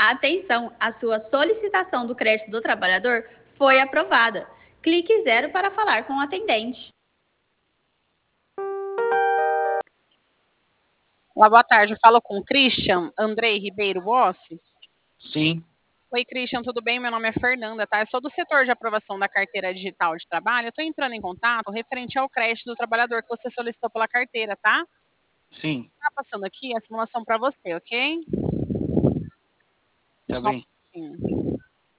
Atenção, a sua solicitação do crédito do trabalhador foi aprovada. Clique 0 para falar com o atendente. Olá, boa tarde. Eu falo com o Christian Andrei Ribeiro Bossi. Sim. Oi, Christian, tudo bem? Meu nome é Fernanda, tá? Eu sou do setor de aprovação da carteira digital de trabalho. Eu estou entrando em contato referente ao crédito do trabalhador que você solicitou pela carteira, tá? Sim. Tá passando aqui a simulação para você, ok? Tá Só um bem. pouquinho.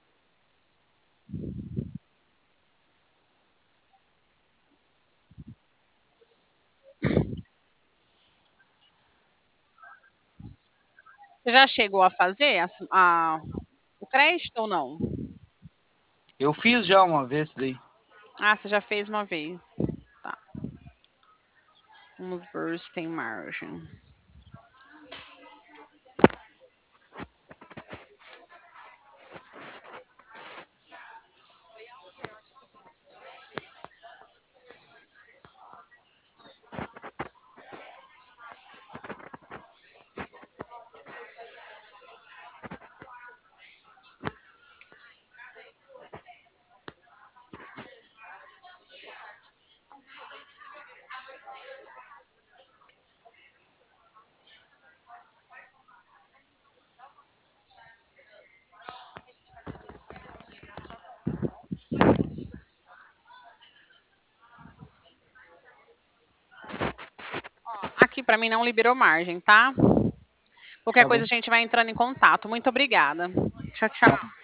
Você já chegou a fazer o crédito ou não? Eu fiz já uma vez daí. Ah, você já fez uma vez. Tá. Vamos ver se tem margem. Aqui para mim não liberou margem, tá? Qualquer Tá coisa bem. a gente vai entrando em contato. Muito obrigada. Tchau, tchau.